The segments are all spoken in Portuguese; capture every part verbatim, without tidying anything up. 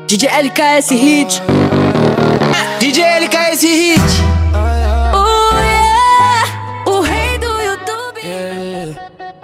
D J L K S Hit. D J L K S Hit. Oh yeah, o rei do YouTube. Yeah.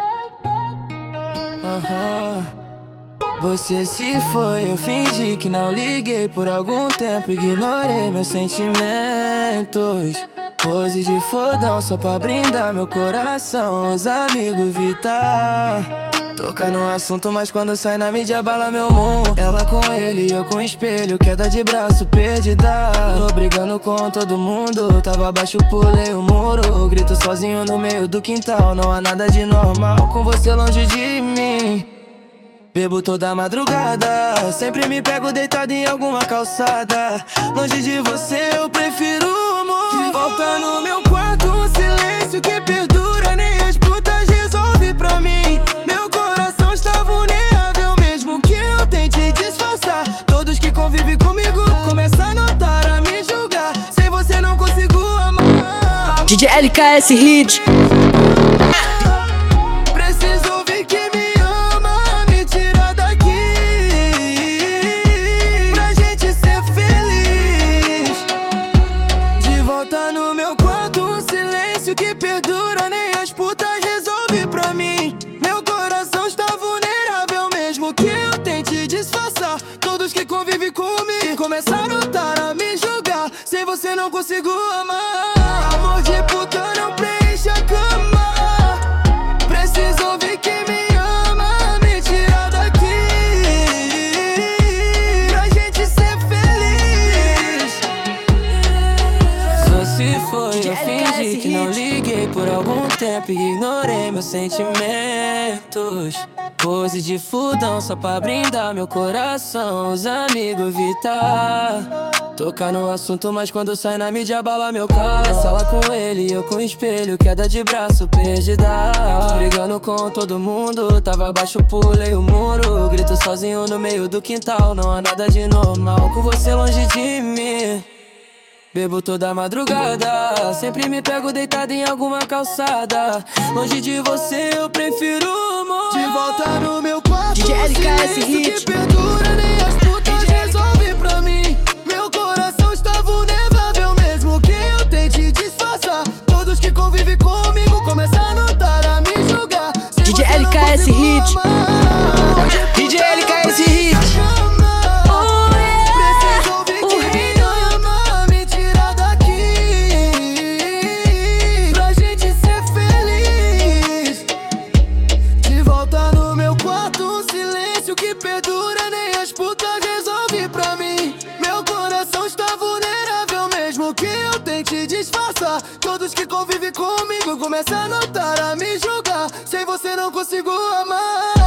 Aham. Você se foi, eu fingi que não liguei por algum tempo, ignorei meus sentimentos. Pose de fodão só pra brindar meu coração, os amigos Vitar. Toca no assunto, mas quando sai na mídia bala meu mundo. Ela com ele, eu com espelho, queda de braço, perdida. Tô brigando com todo mundo, tava abaixo, pulei o muro. Grito sozinho no meio do quintal, não há nada de normal com você longe de mim. Bebo toda madrugada, sempre me pego deitado em alguma calçada. Longe de você eu prefiro o amor. Volta no meu quarto, um silêncio que perdura, nem as putas resolve pra mim. Meu coração está vulnerável, mesmo que eu tente disfarçar. Todos que convivem comigo começam a notar, a me julgar. Sem você não consigo amar. D J L K S Hit. Tá no meu quarto, um silêncio que perdura, nem as putas resolve pra mim. Meu coração está vulnerável, mesmo que eu tente disfarçar. Todos que convivem comigo começaram a notar, a me julgar. Sem você não consigo amar. Amor de puta não preenche a cama. Preciso ouvir que me ama, me tira daqui, pra gente ser feliz. Só se foi, eu fingi que não liguei por algum tempo e ignorei meus sentimentos. Pose de fudão só pra brindar meu coração, os amigos Vitar. Tocar no assunto, mas quando sai na mídia bala meu carro. Sala com ele, eu com espelho, queda de braço, perdida. Brigando com todo mundo, tava abaixo, pulei o muro. Grito sozinho no meio do quintal, não há nada de normal com você longe de mim. Bebo toda madrugada, sempre me pego deitado em alguma calçada. Longe de você eu prefiro o amor. De volta no meu quarto, D J L K S Hit. que perdura, nem as putas resolve pra mim. Meu coração está vulnerável, mesmo que eu tente disfarçar. Todos que convivem comigo começam a notar, a me julgar. D J L K S Hit. D J L K S Hit. Que perdura, nem as putas resolve pra mim. Meu coração está vulnerável, mesmo que eu tente disfarçar. Todos que convivem comigo começam a notar, a me julgar. Sem você não consigo amar.